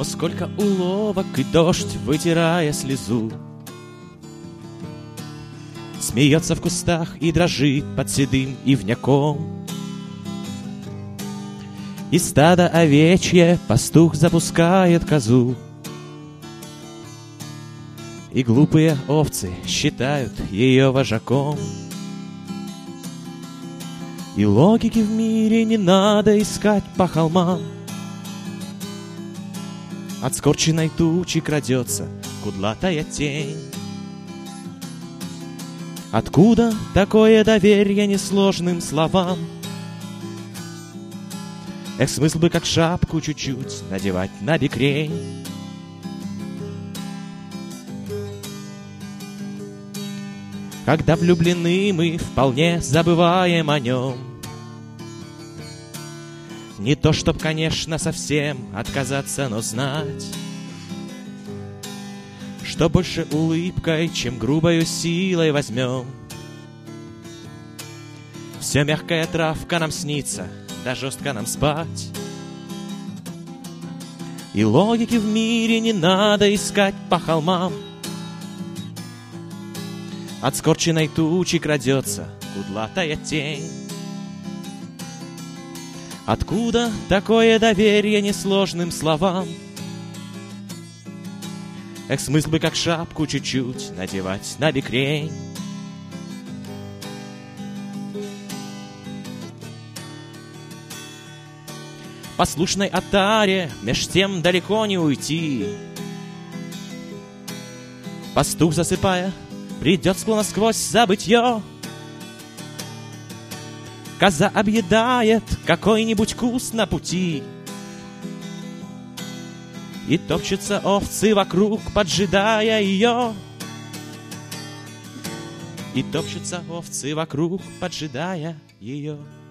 О, сколько уловок и дождь, вытирая слезу, смеется в кустах и дрожит под седым ивняком. И стадо овечье пастух запускает козу, и глупые овцы считают ее вожаком. И логики в мире не надо искать по холмам. От скорченной тучи крадется кудлатая тень. Откуда такое доверие несложным словам? Эх, смысл бы как шапку чуть-чуть надевать на бекрень. Когда влюблены мы, вполне забываем о нем. Не то, чтоб, конечно, совсем отказаться, но знать, что больше улыбкой, чем грубою силой возьмем. Все мягкая травка нам снится, да жестко нам спать. И логики в мире не надо искать по холмам. От скорченной тучи крадется кудлатая тень. Откуда такое доверие несложным словам? Эх, смысл бы как шапку чуть-чуть надевать на бекрень. Послушной отаре меж тем далеко не уйти. Пастух, засыпая, придет склонно сквозь забытье. Коза объедает какой-нибудь куст на пути, и топчутся овцы вокруг, поджидая ее. И топчутся овцы вокруг, поджидая ее.